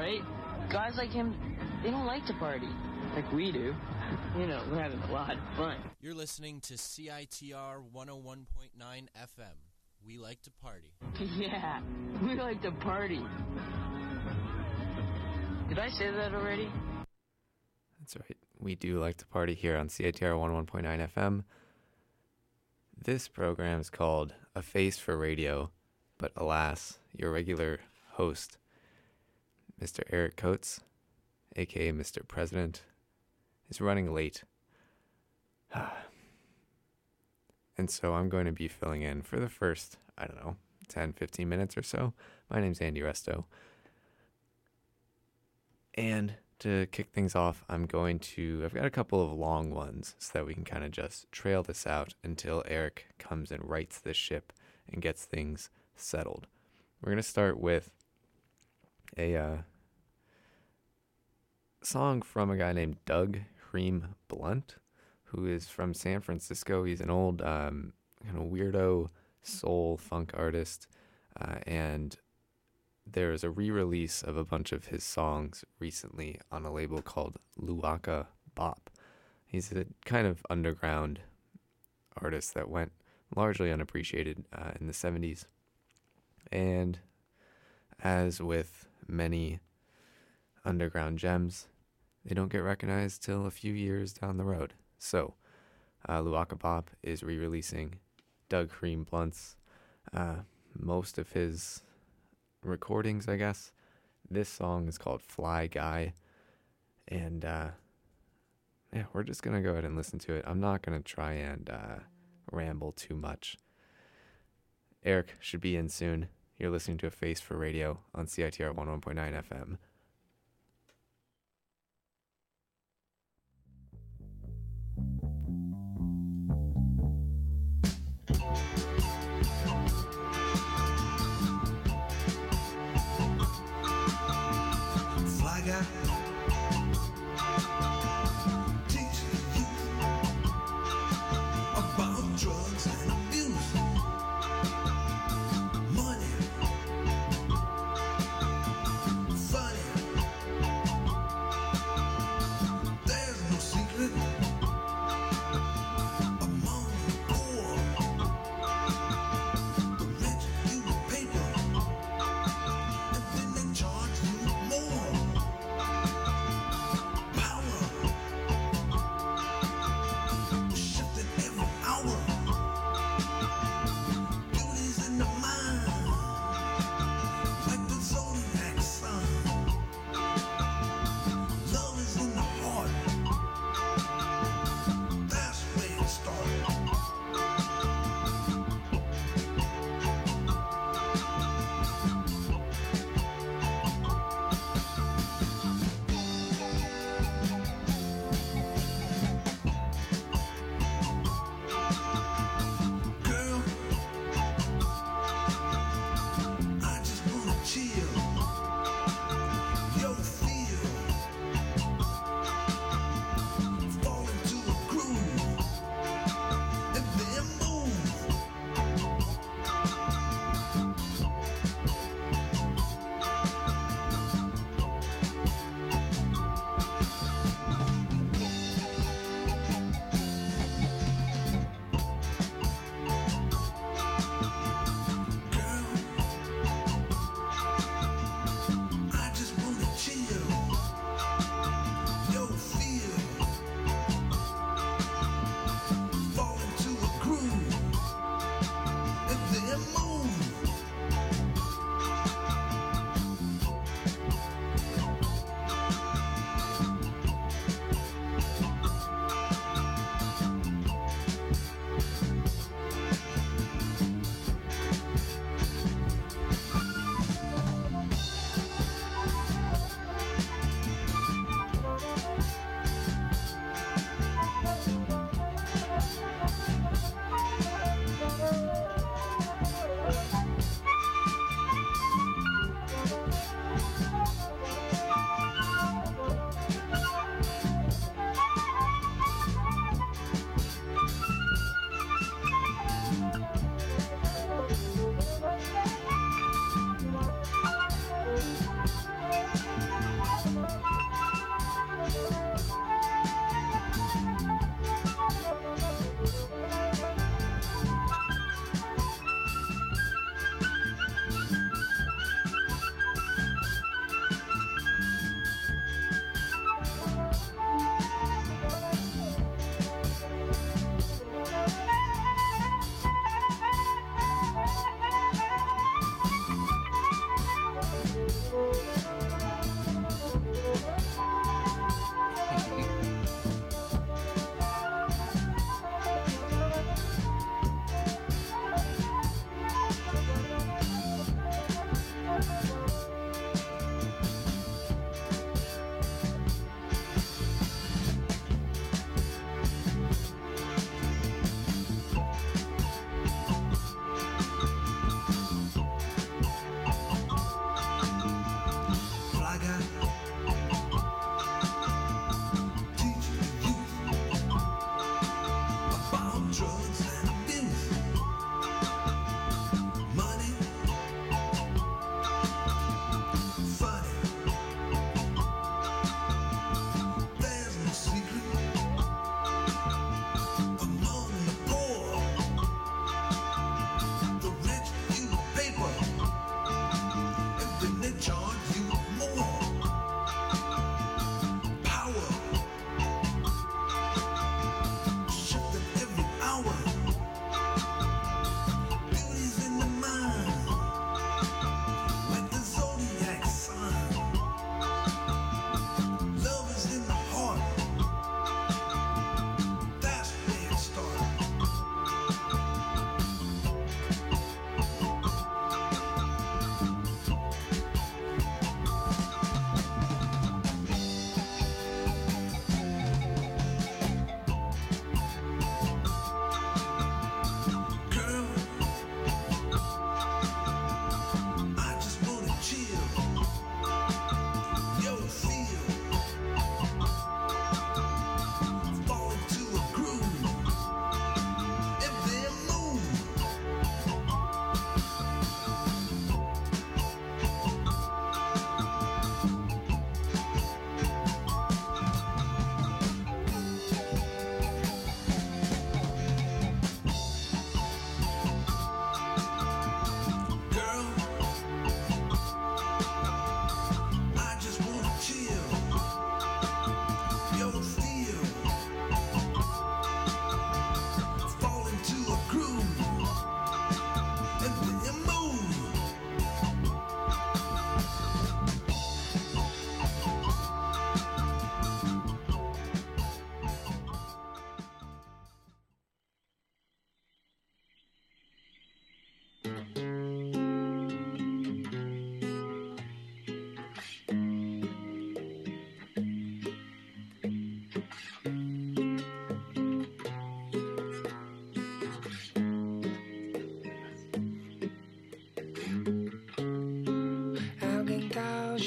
right? Guys like him, they don't like to party like we do. You know, we're having a lot of fun. You're listening to CITR 101.9 FM. We like to party. Yeah, we like to party. Did I say that already? That's right. We do like to party here on CITR 101.9 FM. This program is called A Face for Radio, but alas, your regular host, Mr. Eric Coates, aka Mr. President, is running late. And so I'm going to be filling in for the first, 10, 15 minutes or so. My name's Andy Resto. And to kick things off, I've got a couple of long ones so that we can kind of just trail this out until Eric comes and rights the ship and gets things settled. We're going to start with a song from a guy named Doug Cream Blunt, who is from San Francisco. He's an old kind of weirdo soul funk artist, and there's a re-release of a bunch of his songs recently on a label called Luaka Bop. He's a kind of underground artist that went largely unappreciated in the 70s. And as with many underground gems, they don't get recognized till a few years down the road. So, Luaka Bop is re-releasing Doug Cream Blunt's most of his recordings, I guess. This song is called Fly Guy, and we're just gonna go ahead and listen to it. I'm not gonna try and ramble too much. Eric should be in soon. You're listening to A Face for Radio on CITR 101.9 FM. Fly guy, teach you about drugs and abuse, money, funny. There's no secret among the poor.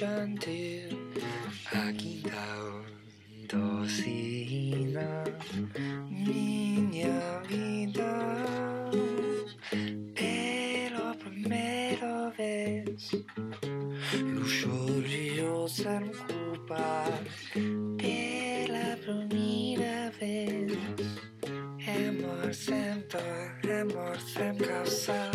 brillante, agitando sina minha vida. Pela primeira vez, eu choro sem culpa. Pela primeira vez, amor sem dor, amor sem causa.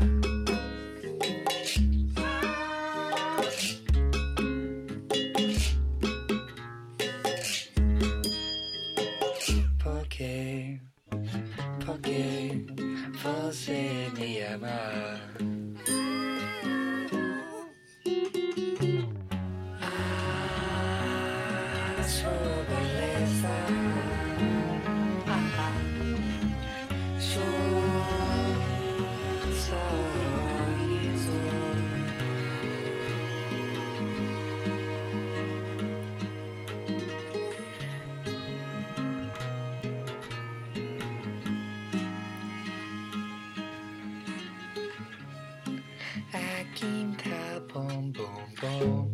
Porque você me ama. A sua beleza, seu sorriso. A quinta bom, bom, bom.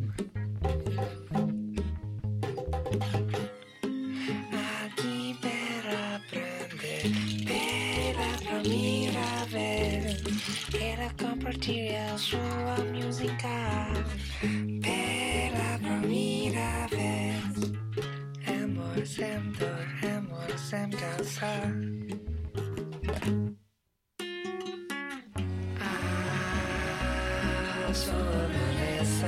Aqui para aprender, pela primeira vez, ela compartilha sua música. Pela primeira vez, amor sem dor, amor sem causa. Sua beleza,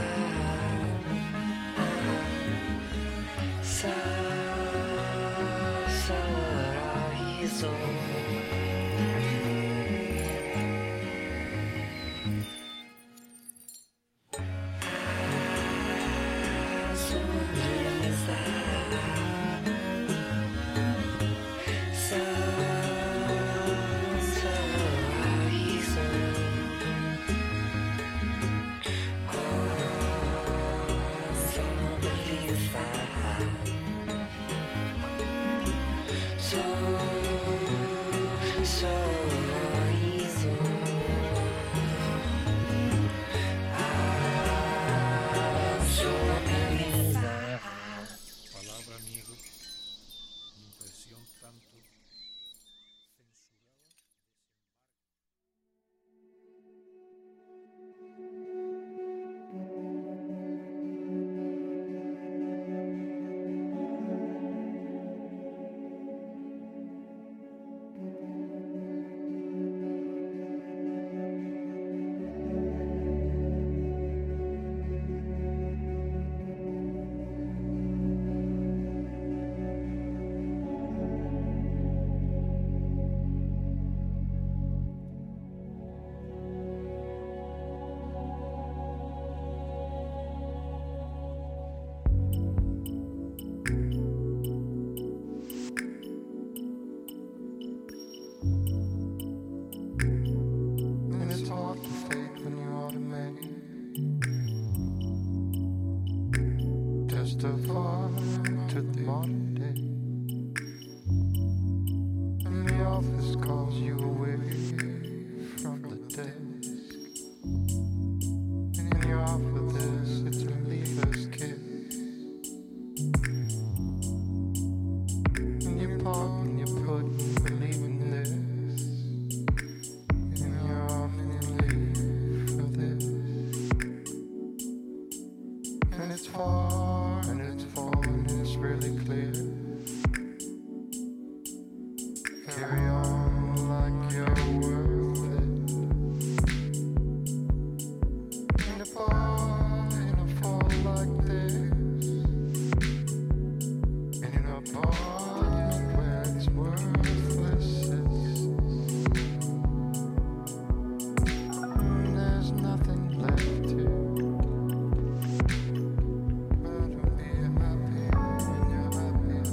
seu sorriso. Sua beleza, seu sorriso. Sorriso. Sua beleza. Palabra, amigo. Impresión tanto censurada. And it's hard to fake when you automate. Testify to the modern day. And the office calls you away from the desk. And you offer this, it's a leaver's kiss. And you pop and you put, believe in this. And you're off and you leave for this. And it's far and it's far and it's really clear. Carry on like you're worth it. In a fall like this. And in a part where it's worthless. There's nothing left to but to be happy when you're happy.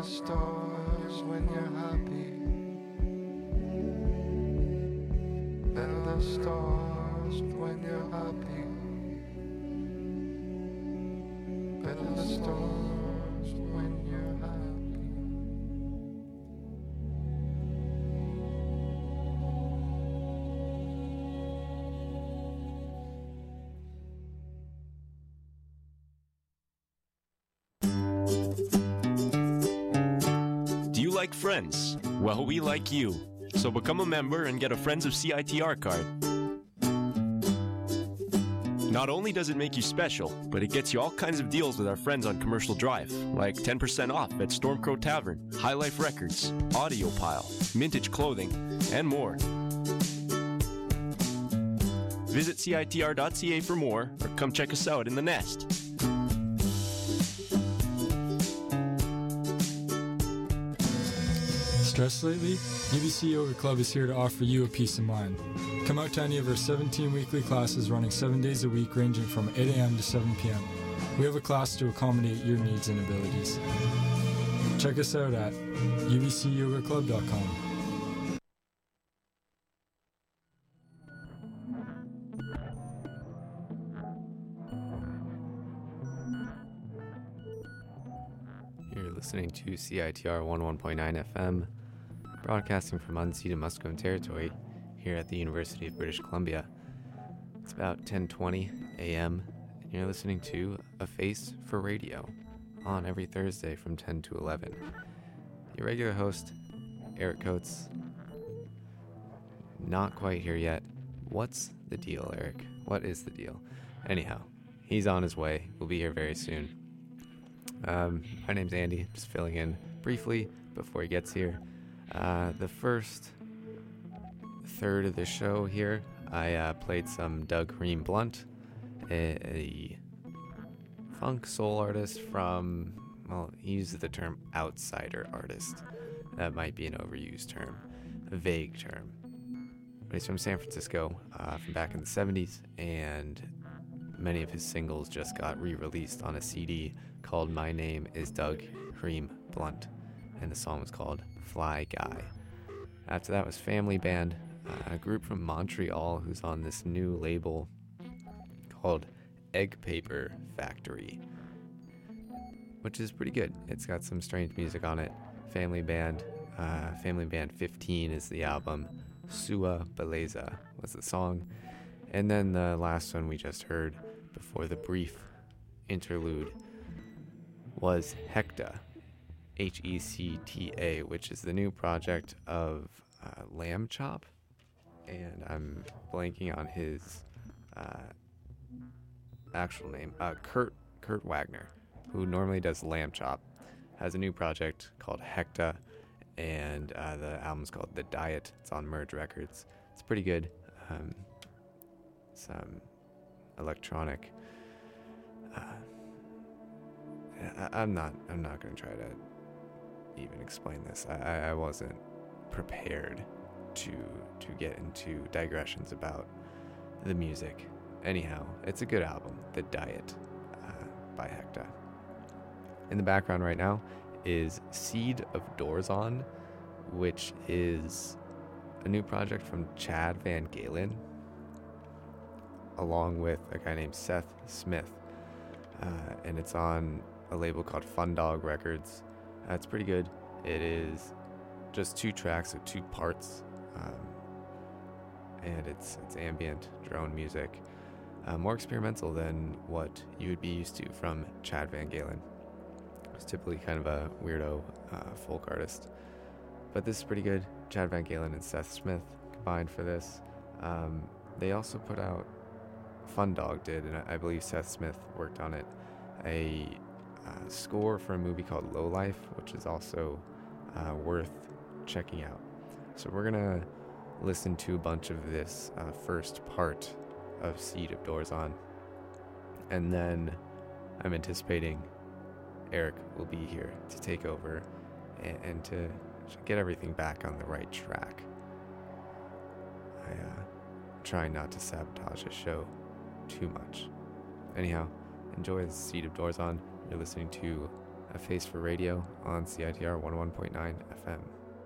stars when you're happy. Better the stars when you're happy. Better the stars when you're happy. Do you like Friends? Well, we like you. So become a member and get a Friends of CITR card. Not only does it make you special, but it gets you all kinds of deals with our friends on Commercial Drive, like 10% off at Stormcrow Tavern, High Life Records, Audiopile, Mintage Clothing, and more. Visit CITR.ca for more, or come check us out in the Nest. Stressed lately? UBC Yoga Club is here to offer you a peace of mind. Come out to any of our 17 weekly classes running 7 days a week ranging from 8 a.m. to 7 p.m. We have a class to accommodate your needs and abilities. Check us out at ubcyogaclub.com. You're listening to CITR 11.9 FM, broadcasting from unceded Musqueam territory here at the University of British Columbia. It's about 10:20 a.m. and you're listening to A Face for Radio on every Thursday from 10 to 11. Your regular host, Eric Coates, not quite here yet. What's the deal, Eric? What is the deal? Anyhow, he's on his way. We'll be here very soon. My name's Andy, just filling in briefly before he gets here. The first third of the show here, I played some Doug Ream Blunt, a funk soul artist from, well, he uses the term outsider artist. That might be an overused term, a vague term. But he's from San Francisco, from back in the 70s, and many of his singles just got re-released on a CD called My Name is Doug Ream Blunt, and the song was called Fly Guy. After that was Family Band, a group from Montreal who's on this new label called Egg Paper Factory, which is pretty good. It's got some strange music on it. Family Band 15 is the album. Sua Beleza was the song. And then the last one we just heard before the brief interlude was Hecta, Hecta, which is the new project of Lamb Chop, and I'm blanking on his actual name. Kurt Wagner, who normally does Lamb Chop, has a new project called Hecta, and the album's called The Diet. It's on Merge Records. It's pretty good. Some electronic. I'm not going to try to even explain this. I wasn't prepared to get into digressions about the music. Anyhow, it's a good album, The Diet, by Hecta. In the background right now is Seed of Dorzon, which is a new project from Chad Van Galen, along with a guy named Seth Smith, and it's on a label called Fun Dog Records. It's pretty good. It is just 2 tracks of 2 parts, and it's ambient drone music, more experimental than what you would be used to from Chad Van Galen. It's typically kind of a weirdo folk artist, but this is pretty good. Chad Van Galen and Seth Smith combined for this. They also put out, Fun Dog did, and I believe Seth Smith worked on it, a score for a movie called Low Life, which is also worth checking out. So we're gonna listen to a bunch of this first part of Seed of Dorzon, and then I'm anticipating Eric will be here to take over and to get everything back on the right track. I try not to sabotage the show too much. Anyhow, enjoy the Seed of Dorzon. You're listening to A Face for Radio on CITR 101.9 FM.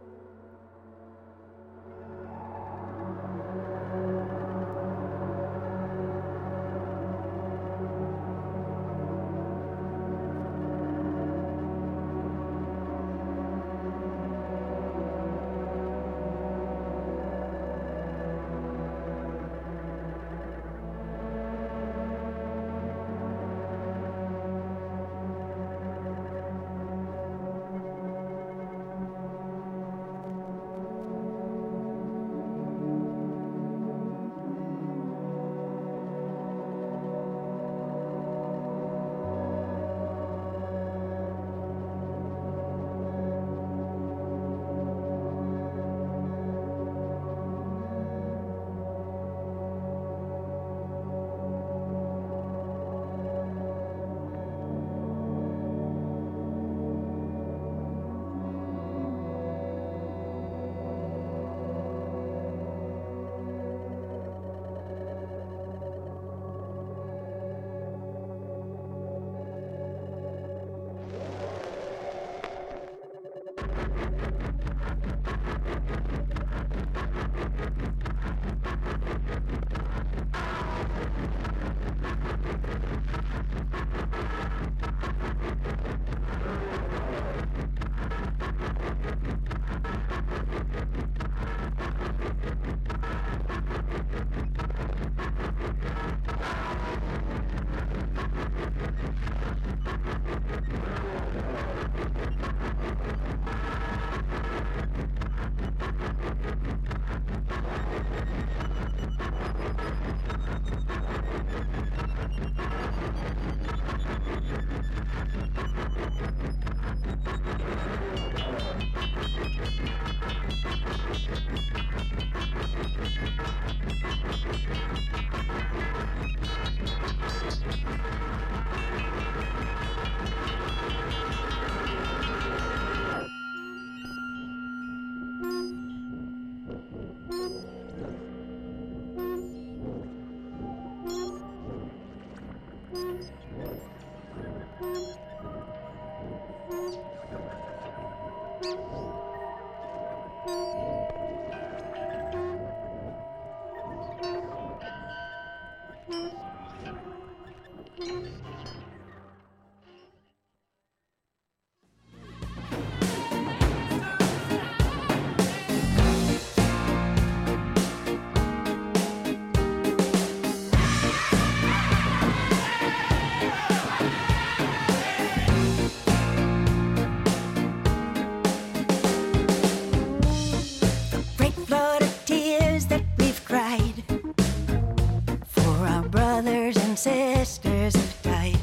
Sisters have died.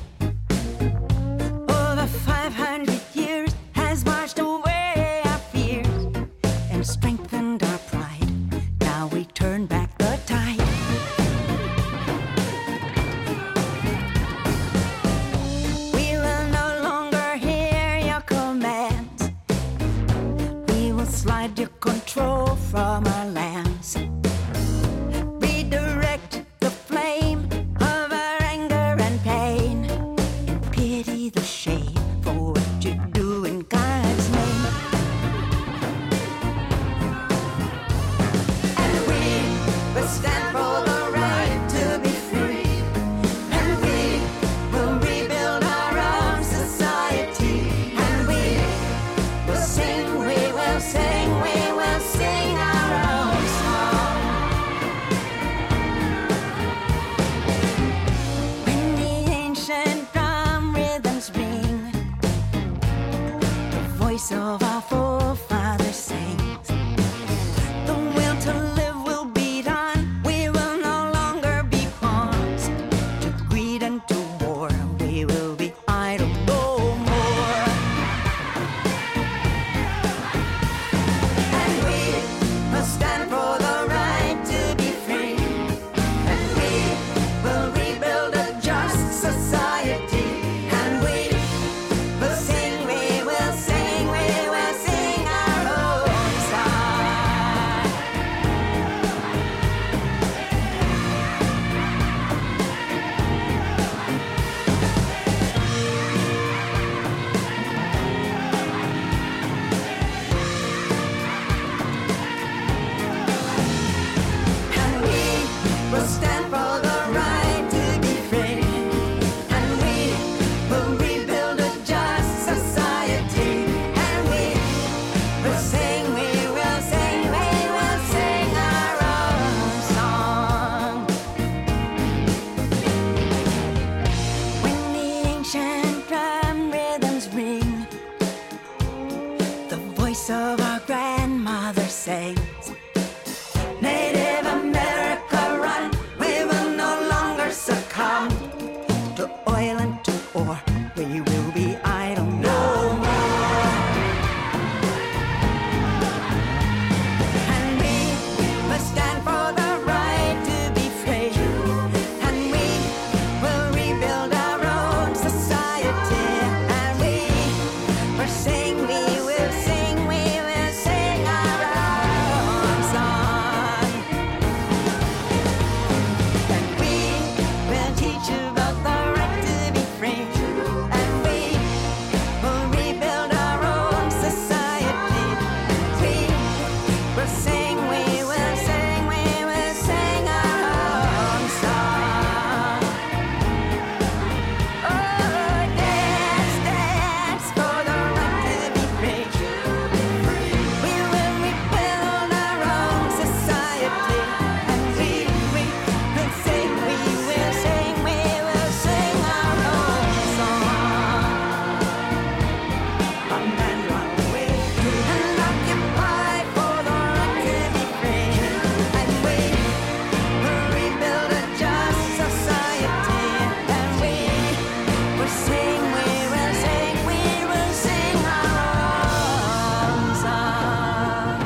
Over 500 years has washed away our fears and strengthened our pride. Now we turn back the tide. We will no longer hear your commands. We will slide your control from our lands. Redirect the flame of our anger and pain, and pity the shame for what you do in God's name. And we will stand for the right to be free, and we will rebuild our own society, and we will sing, we will sing, we will sing our own song. When the ancient drum rhythms ring, the voice of our forefathers sings. The will to live will be done. We will no longer be pawns to greed and to war. We will be idle no more. And we will stand for the right to be free, and we will rebuild a just society, and we will sing, we will sing, we will sing says, Native America, run, we will no longer succumb to oil and to ore, we will be idle no more. And we must stand for the right to be free, and we will rebuild our own society, and we will sing, we will sing, we will sing our own song. And we will teach about the right to be free, and we will rebuild our own society. We will sing, we will sing, we will sing our own song. Oh, dance, dance for the right to be free. We will rebuild our own society, and we will sing, we will sing, we will sing our own song. Run and run away and occupy for the right to be free, and we will rebuild a just society, and we will sing, we will sing, we will sing our own song.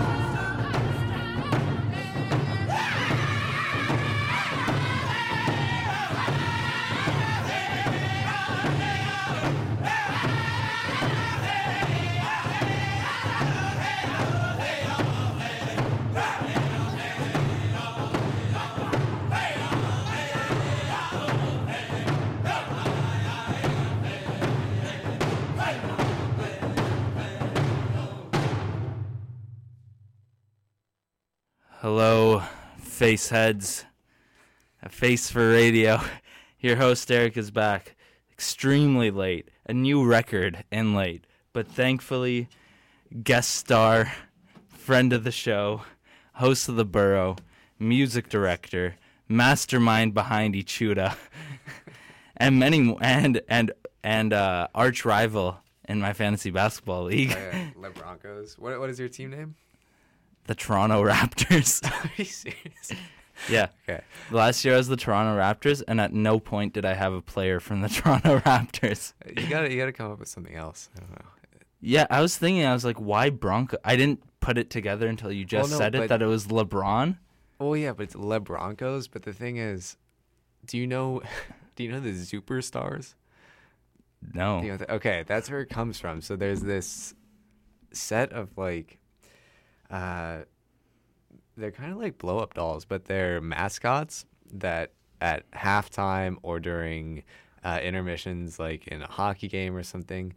Hello, faceheads. A face for radio. Your host, Eric, is back. Extremely late. A new record and late. But thankfully, guest star, friend of the show, host of The Burrow, music director, mastermind behind Ichuda, and many more, and arch rival in my fantasy basketball league. Le Broncos. What is your team name? The Toronto Raptors. Are you serious? Yeah. Okay. Last year I was the Toronto Raptors, and at no point did I have a player from the Toronto Raptors. You gotta come up with something else. I don't know. Yeah, I was thinking, I was like, why Bronco? I didn't put it together until you just said it, that it was LeBron. Oh yeah, but it's Le Broncos. But the thing is, do you know the Superstars? No. Okay, that's where it comes from. So there's this set of like, they're kind of like blow up dolls, but they're mascots that at halftime or during intermissions, like in a hockey game or something,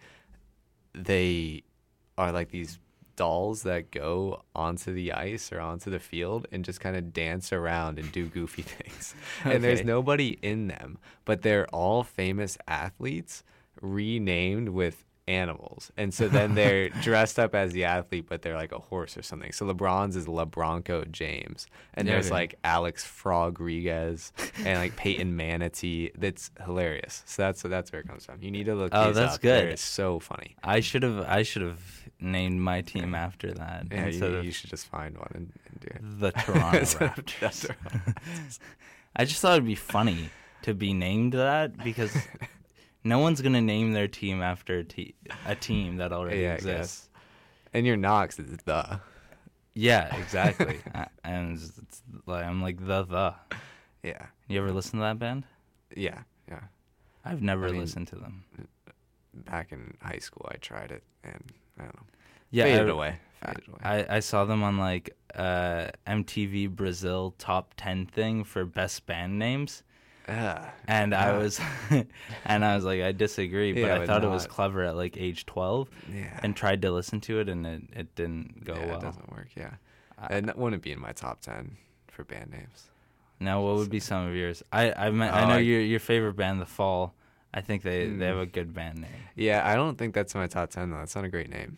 they are like these dolls that go onto the ice or onto the field and just kind of dance around and do goofy things. And there's nobody in them, but they're all famous athletes renamed with animals. And so then they're dressed up as the athlete, but they're like a horse or something. So LeBron's is LeBronco James. And there's like Alex Rodriguez and like Peyton Manatee. That's hilarious. So that's where it comes from. You need to look these that's up. good. They're so funny. I should have named my team after that. Yeah, you should just find one and do it. The Toronto Raptors. I just thought it'd be funny to be named that, because no one's going to name their team after a team that already exists. And you're not, 'cause it's the. Yeah, exactly. And it's like, I'm like, the. Yeah. You ever listen to that band? Yeah. I've never listened to them. Back in high school, I tried it, and I don't know. Yeah, Faded away. I saw them on like MTV Brazil top 10 thing for best band names. And I was like, I disagree, but I thought it was clever at like age 12. Yeah. And tried to listen to it, and it didn't go well. It doesn't work. Yeah. It wouldn't be in my top 10 for band names. Now, what would be some of yours? I know your favorite band, The Fall. I think they have a good band name. Yeah, I don't think that's my top 10 though. That's not a great name.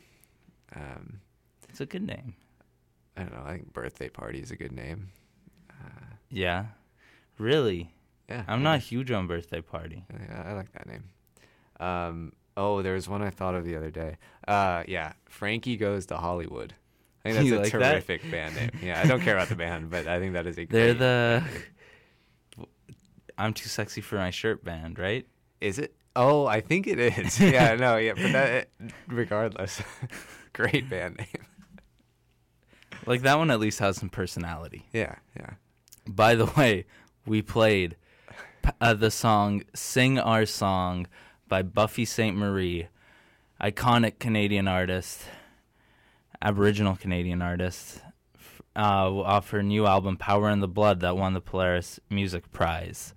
It's a good name. I don't know. I think Birthday Party is a good name. Yeah, really. Yeah, I'm not huge on Birthday Party. Yeah, I like that name. There was one I thought of the other day. Yeah, Frankie Goes to Hollywood. I think that's You a like that? terrific band name. Yeah, I don't care about the band, but I think that is a They're great the band name. I'm Too Sexy for My Shirt band, right? Is it? Oh, I think it is. Yeah, no, yeah, but that regardless, great band name. Like that one at least has some personality. Yeah, yeah. By the way, we played the song "Sing Our Song" by Buffy St. Marie, iconic Canadian artist, Aboriginal Canadian artist, off her new album "Power in the Blood" that won the Polaris Music Prize.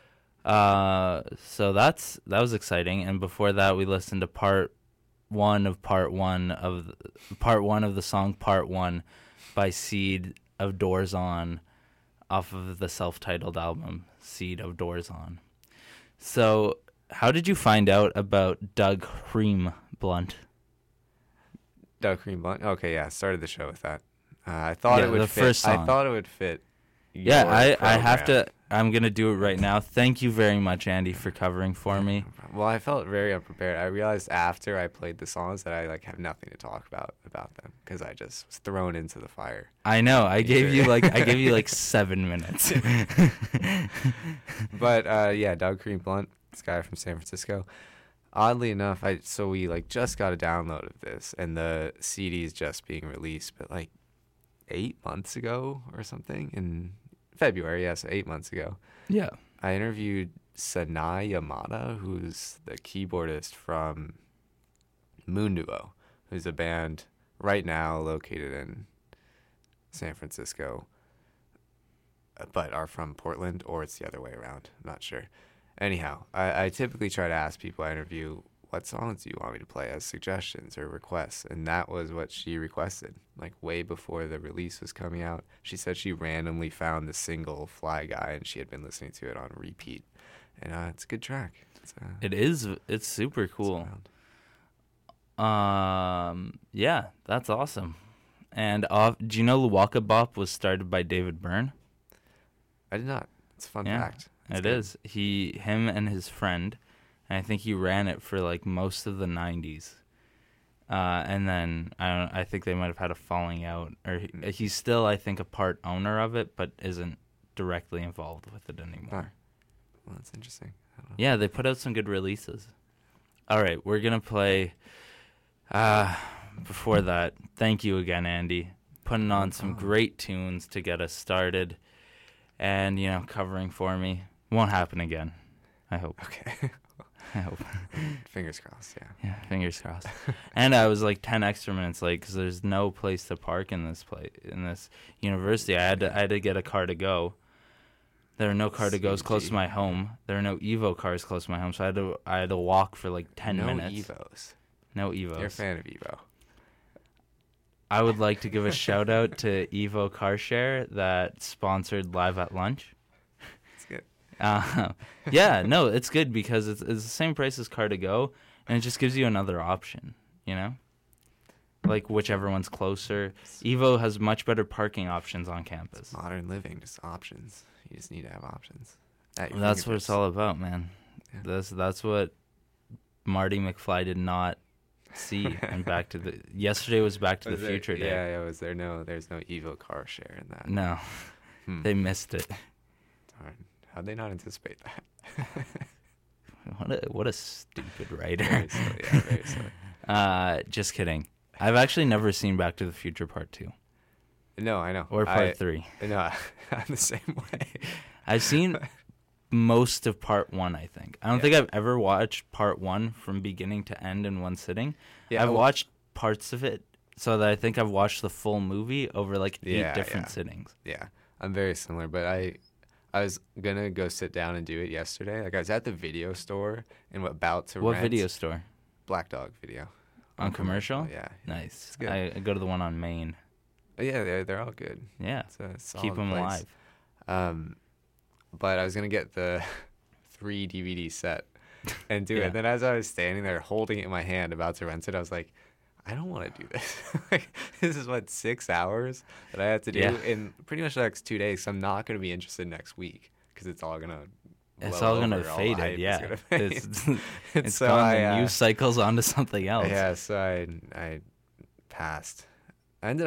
So that was exciting. And before that, we listened to part one of the song "Part One" by Seed of Doors On, off of the self-titled album Seed of Doors On. So, how did you find out about Doug Cream Blunt? Doug Cream Blunt. Okay, yeah, started the show with that. I thought Yeah, it would the fit. first song. I thought it would fit. Yeah, your I have program. to. I'm gonna do it right now. Thank you very much, Andy, for covering for me. Well, I felt very unprepared. I realized after I played the songs that I have nothing to talk about them because I just was thrown into the fire. I know. I gave you like 7 minutes. But yeah, Doug Cream Blunt, this guy from San Francisco. Oddly enough, we just got a download of this, and the CD is just being released, but 8 months ago or something in February. Yeah, so 8 months ago. Yeah. I interviewed Sanai Yamada, who's the keyboardist from Moon Duo, who's a band right now located in San Francisco, but are from Portland, or it's the other way around. I'm not sure. Anyhow, I typically try to ask people I interview, what songs do you want me to play as suggestions or requests? And that was what she requested, way before the release was coming out. She said she randomly found the single Fly Guy, and she had been listening to it on repeat. And it's a good track. It is. It's super cool. Yeah, that's awesome. And do you know Luwaka Bop was started by David Byrne? I did not. It's a fun fact. It is. Him and his friend, and I think he ran it for most of the 90s. And then I think they might have had a falling out, or he's still, I think, a part owner of it, but isn't directly involved with it anymore. Well, that's interesting. I don't know. Yeah, they put out some good releases. All right, we're gonna play. Before that, thank you again, Andy, putting on some great tunes to get us started, and covering for me. Won't happen again, I hope. Okay. I hope. Fingers crossed, yeah. Yeah, fingers crossed. And I was 10 extra minutes late because there's no place to park in this university. I had to get a car to go. There are no car to goes close to my home. There are no Evo cars close to my home, so I had to walk for 10 minutes. No Evos. You're a fan of Evo. I would like to give a shout out to Evo Car Share that sponsored Live at Lunch. Yeah, no, it's good because it's the same price as car to go, and it just gives you another option, whichever one's closer. Evo has much better parking options on campus. It's modern living, just options. You just need to have options. That's what it's all about, man. Yeah. That's what Marty McFly did not see. And yesterday was Back to the Future Day. Yeah, there's no Evo Car Share in that. No, they missed it. Darn. How'd they not anticipate that? What a stupid writer. Very silly, yeah, very silly. Just kidding. I've actually never seen Back to the Future Part 2. No, I know. Or Part 3. No, I'm the same way. I've seen most of Part 1, I think. I don't think I've ever watched Part 1 from beginning to end in one sitting. Yeah, I've watched parts of it, so that I think I've watched the full movie over 8 different sittings. Yeah, I'm very similar, but I was going to go sit down and do it yesterday. I was at the video store and about to rent. What video store? Black Dog Video. On commercial? Yeah. Nice. It's good. I go to the one on Main. Yeah, they're all good. Yeah. It's a solid Keep them place. alive. But I was going to get the 3 DVD set and do it. Then as I was standing there holding it in my hand about to rent it, I was like, I don't want to do this. This is 6 hours that I have to do in pretty much the next 2 days. So I'm not going to be interested next week because it's all going to fade it. Yeah, it's so gone. The news cycles onto something else. Yeah, so I passed. I ended up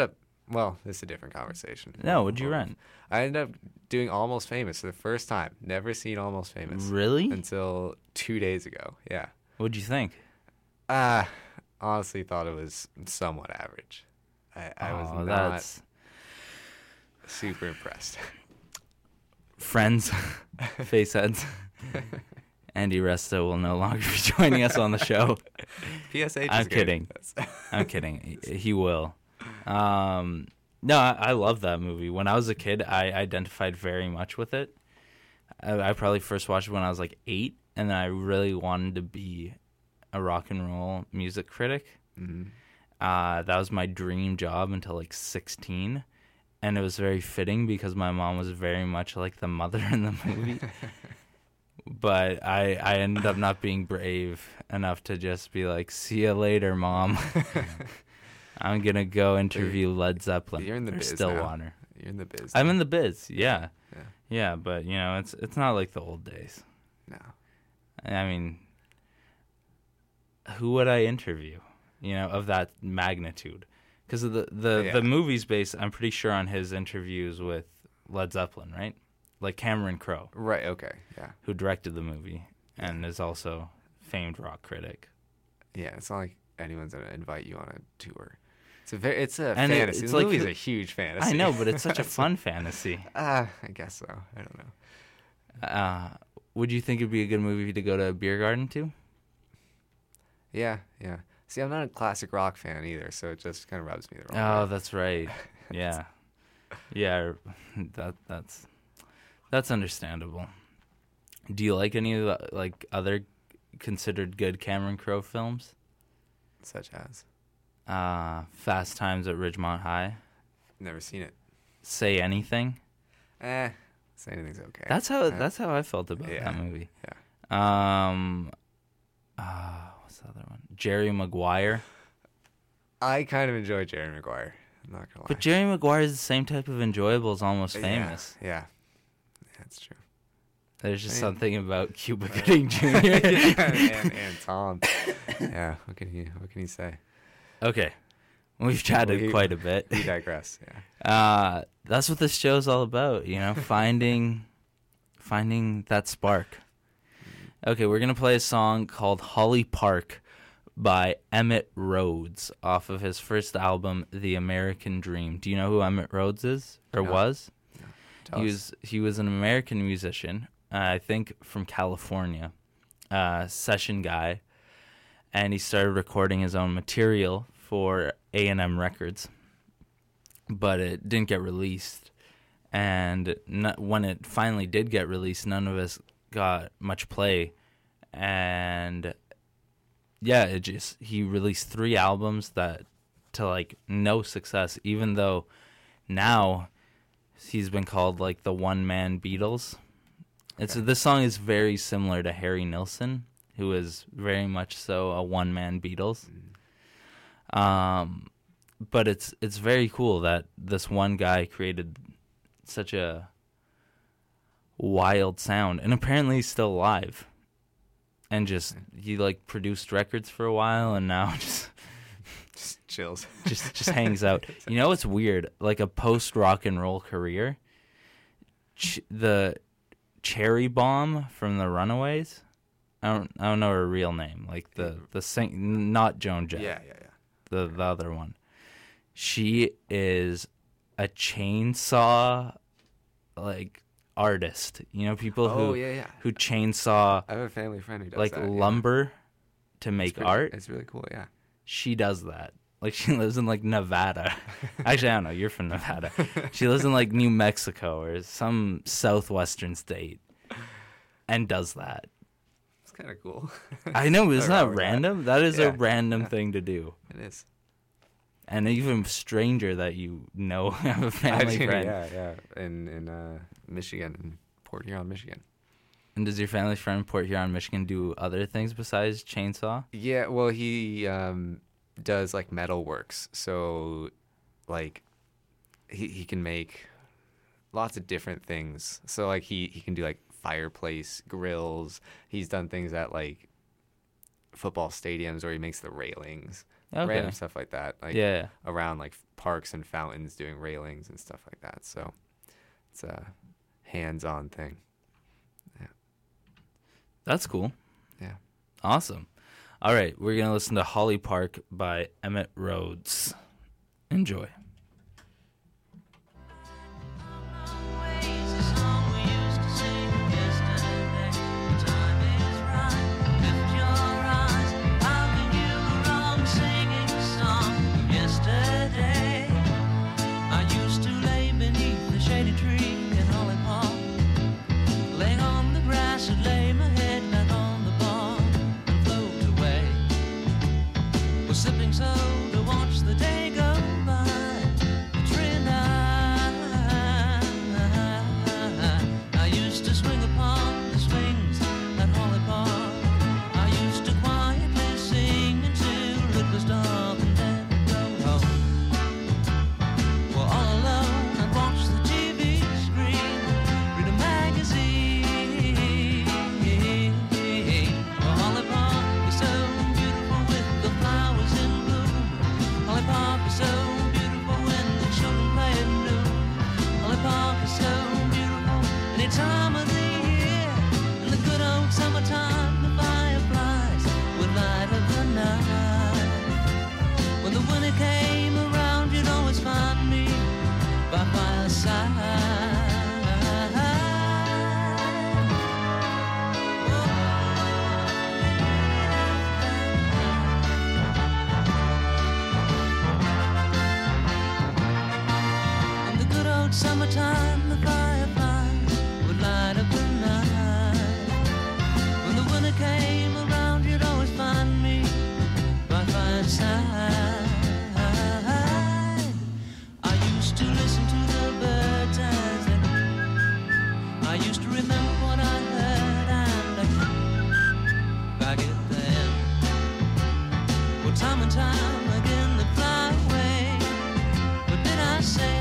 Well, this is a different conversation. No, what'd you rent? I ended up doing Almost Famous for the first time. Never seen Almost Famous. Really? Until 2 days ago. Yeah. What'd you think? Honestly thought it was somewhat average. I was not that's super impressed. friends, face heads. Andy Resto will no longer be joining us on the show. PSH I'm is kidding. good. I'm kidding. He will. No, I love that movie. When I was a kid, I identified very much with it. I probably first watched it when I was like 8, and I really wanted to be a rock and roll music critic. Mm-hmm. That was my dream job until like 16, and it was very fitting because my mom was very much like the mother in the movie. But I ended up not being brave enough to just be like, "See you later, Mom." I'm gonna go interview Led Zeppelin. You're in the or biz Stillwater. now. You're in the biz. I'm now. in the biz. Yeah. Yeah. Yeah, but you know, it's not like the old days. No. I mean, who would I interview? You know, of that magnitude, because the movie's based, I'm pretty sure, on his interviews with Led Zeppelin, right? Like Cameron Crowe. Right. Okay. Yeah. Who directed the movie and is also famed rock critic. Yeah. It's not like anyone's gonna invite you on a tour. It's a And fantasy. it's The like movie's a huge fantasy. I know, but it's such a fun fantasy. I guess so. I don't know. Would you think it'd be a good movie to go to a beer garden to? Yeah. Yeah. See, I'm not a classic rock fan either, so it just kind of rubs me the wrong way. Oh, that's right. Yeah. Yeah, that's understandable. Do you like any of the, like, other considered good Cameron Crowe films? Such as? Fast Times at Ridgemont High. Never seen it. Say Anything. Say Anything's okay. That's how I felt about that movie. Yeah. What's the other one? Jerry Maguire. I kind of enjoy Jerry Maguire. I'm not gonna lie. But Jerry Maguire is the same type of enjoyable as Almost Famous. Yeah. That's true. There's just something about Cuba Gooding Jr. and Tom. Yeah. What can he say? Okay. We've chatted quite a bit. We digress. Yeah. That's what this show's all about, you know, finding that spark. Okay, we're gonna play a song called Holly Park by Emmett Rhodes off of his first album, The American Dream. Do you know who Emmett Rhodes is or was? No. He was an American musician, I think from California, session guy, and he started recording his own material for A&M Records, but it didn't get released. And when it finally did get released, none of us got much play. And yeah, he released 3 albums that to like no success, even though now he's been called like the one-man Beatles. Okay. This song is very similar to Harry Nilsson, who is very much so a one-man Beatles. But it's very cool that this one guy created such a wild sound, and apparently he's still alive. And he like produced records for a while, and now just chills, just hangs out. You know, it's weird. Like a post rock and roll career. The Cherry Bomb from the Runaways. I don't know her real name. Like the not Joan Jett. Yeah. The other one. She is a chainsaw like artist. You know, people who chainsaw. I have a family friend who does like that, lumber to make art. It's really cool. Yeah. She does that. Like she lives in like Nevada. Actually, I don't know. You're from Nevada. She lives in like New Mexico or some southwestern state, and does that. It's kind of cool. I know, but it's not random. That is a random thing to do. It is. And even stranger that you know have a family friend. Yeah. In Michigan, in Port Huron, Michigan. And does your family friend in Port Huron, Michigan do other things besides chainsaw? Yeah, well, he does like metal works. So like he can make lots of different things. So like he can do like fireplace grills. He's done things at like football stadiums where he makes the railings. Okay. random stuff like that. Like Yeah. around like parks and fountains, doing railings and stuff like that. So it's a hands-on thing. Yeah. That's cool. Yeah. Awesome. All right, we're going to listen to Holly Park by Emmett Rhodes. Enjoy. Sipping soda, watch the day go by. Train I used to swing upon the swings at Holly Park. I used to quietly sing until it was dark and then go home. Well, all alone and watch the TV screen, read a magazine. Well, Holly Park is so beautiful with the flowers in bloom. Holly Park is so beautiful when the children play at noon. Holly Park is so beautiful any time of the year. In the good old summertime, the fireflies would light up the night. When the winter came around, you'd always find me by fireside. In the good old summertime, the fireflies would light up the night. When the winter came around, you'd always find me by fireside. I used to listen to the birds as they I used to remember what I heard and back at then. Well, time and time again they fly away. What did I say?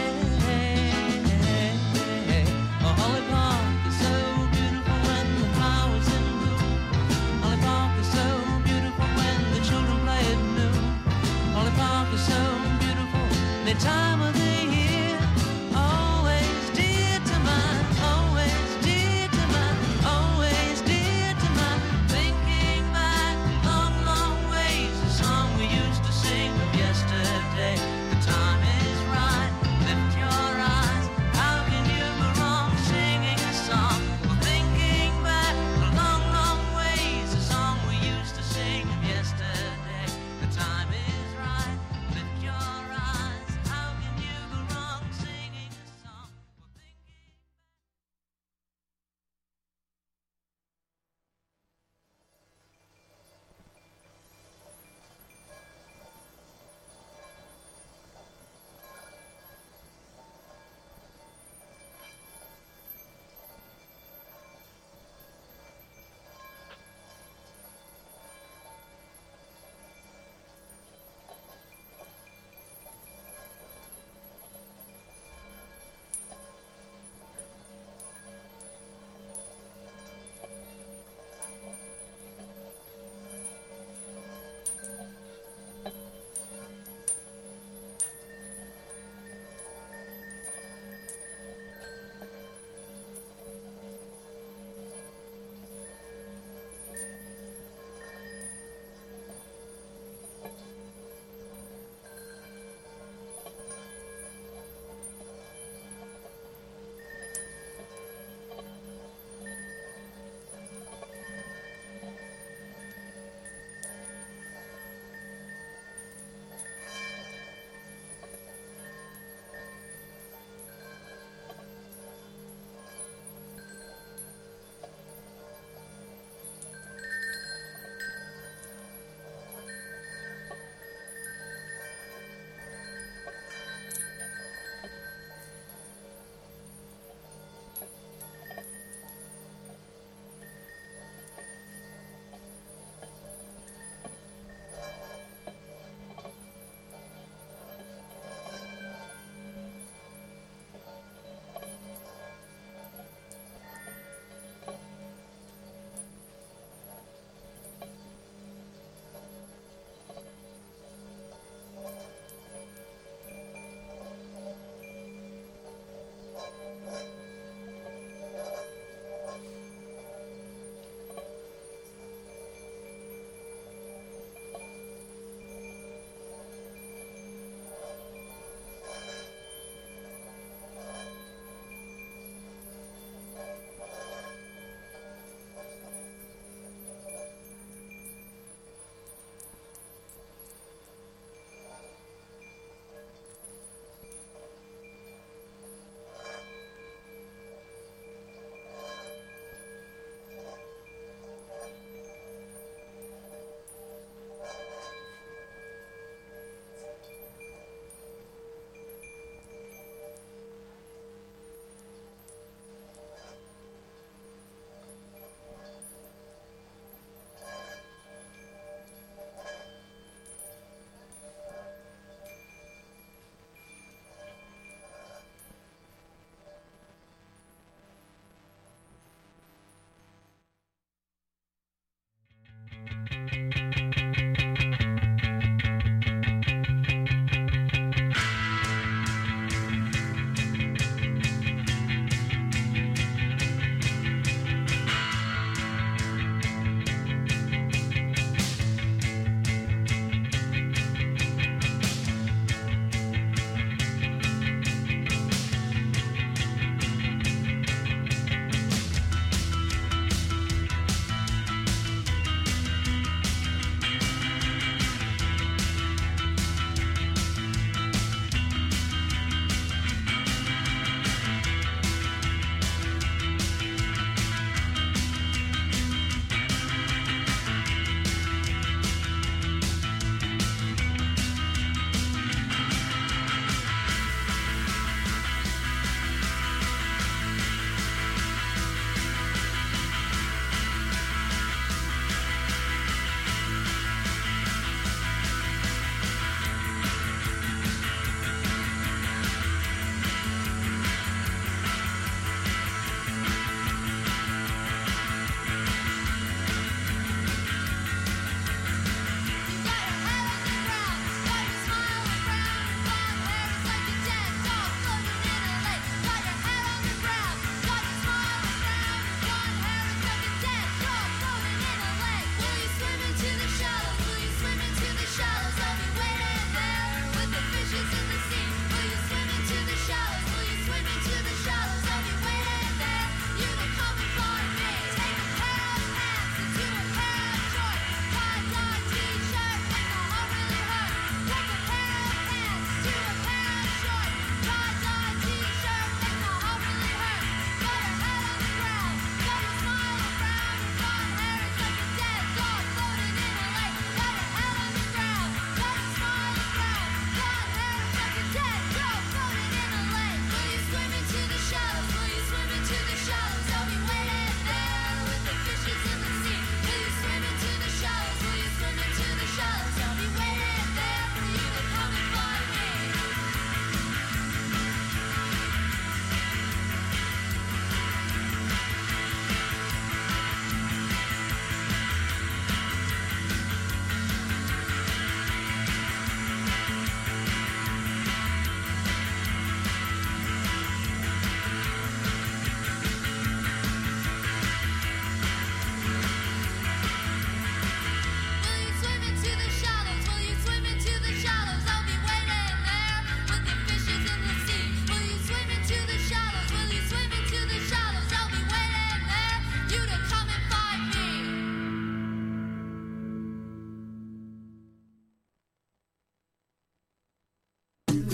Oh, Holly Park is so beautiful when the flowers in bloom. Holly Park is so beautiful when the children play at noon. Holly Park is so beautiful any time of the year. Always dear to mine, always dear to mine, always dear to mine. Thinking back long, long ways, the song we used to sing of yesterday. The time is right, lift your eyes. How can you go wrong singing a song? Well, thinking back long, long ways, the song we used to sing of yesterday. The time is right, lift your eyes. How can you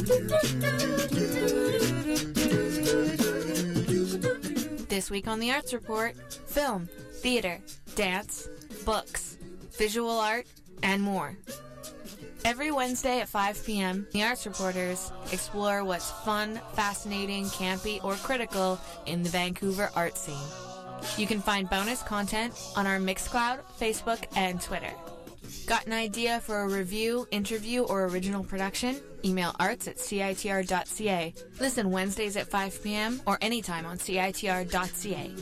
This week on the Arts Report, film, theater, dance, books, visual art, and more. Every Wednesday at 5 p.m., the Arts Reporters explore what's fun, fascinating, campy, or critical in the Vancouver art scene. You can find bonus content on our Mixcloud, Facebook, and Twitter. Got an idea for a review, interview, or original production? Email arts@citr.ca. Listen Wednesdays at 5 p.m. or anytime on citr.ca.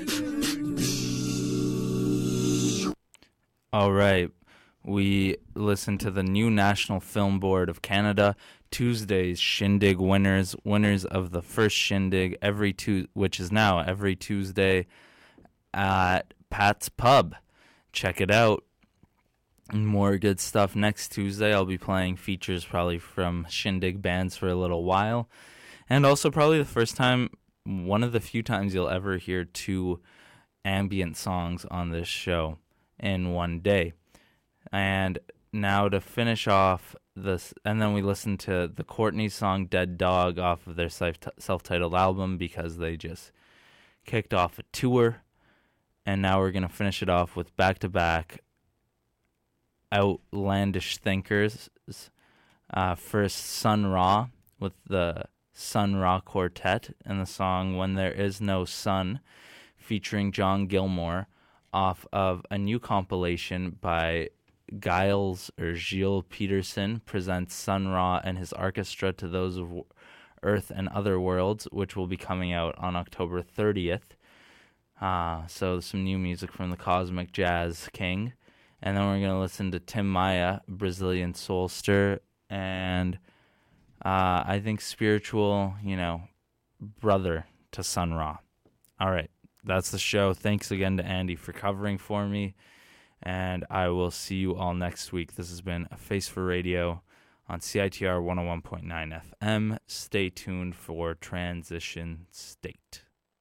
All right. We listened to the new National Film Board of Canada, Tuesday's Shindig winners of the first Shindig which is now every Tuesday at Pat's Pub. Check it out. More good stuff next Tuesday. I'll be playing features probably from Shindig bands for a little while. And also probably the first time, one of the few times you'll ever hear 2 ambient songs on this show in one day. And now to finish off this, and then we listened to the Courtney song Dead Dog off of their self-titled album because they just kicked off a tour. And now we're going to finish it off with back-to-back outlandish thinkers. First, Sun Ra with the Sun Ra Quartet and the song When There Is No Sun, featuring John Gilmore off of a new compilation by Gilles Peterson presents Sun Ra and his orchestra to those of Earth and Other Worlds, which will be coming out on October 30th. So some new music from the Cosmic Jazz King. And then we're going to listen to Tim Maya, Brazilian Soulster, and I think spiritual, brother to Sun Ra. All right, that's the show. Thanks again to Andy for covering for me, and I will see you all next week. This has been A Face for Radio on CITR 101.9 FM. Stay tuned for Transition State.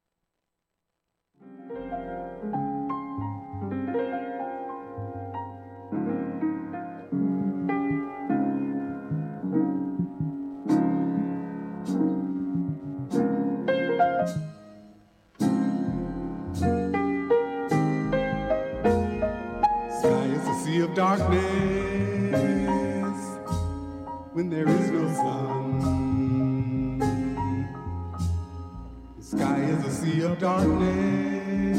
Of darkness when there is no sun. The sky is a sea of darkness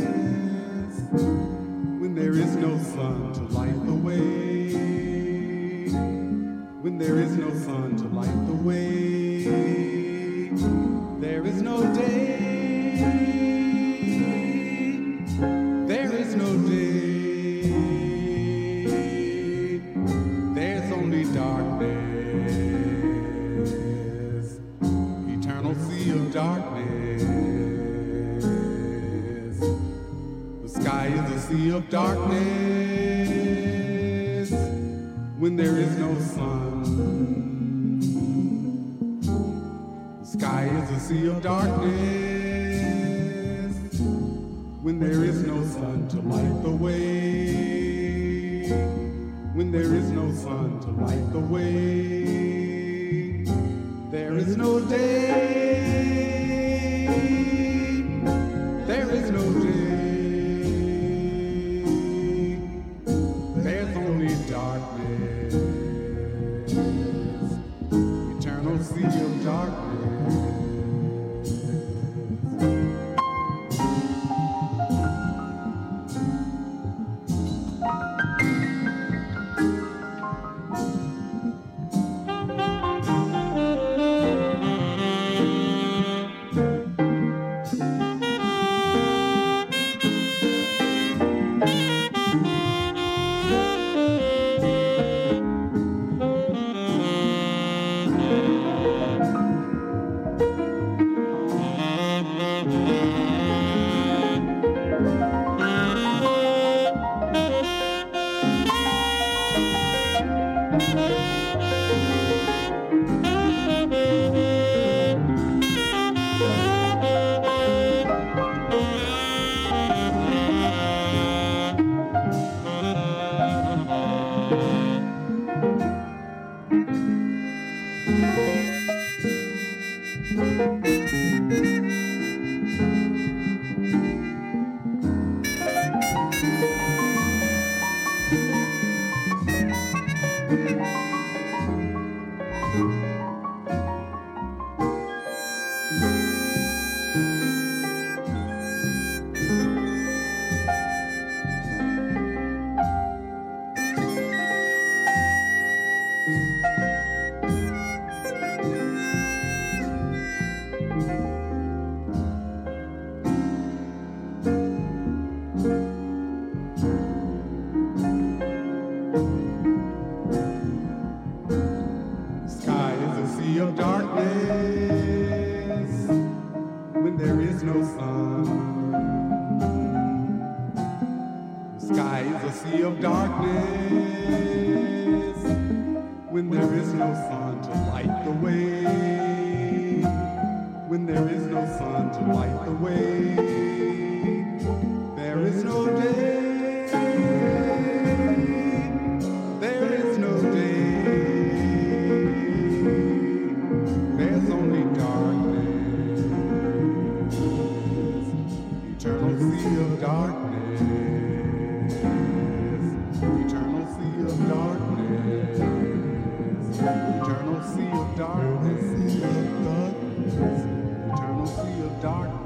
when there is no sun to light the way. When there is no sun to light the way, there is no day. There is no day. Darkness, eternal sea of darkness. The sky is a sea of darkness when there is no sun. The sky is a sea of darkness when there is no sun to light the way. When there is no sun to light the way, there is no day. There is no day. There's only darkness. Eternal sea of darkness. Sky is a sea of darkness when there is no sun. The sky is a sea of darkness when there is no sun to light the way. When there is no sun to light the way, there is no day. There is no day. There's only darkness, eternal sea of darkness, eternal sea of darkness, eternal sea of darkness, eternal sea of darkness.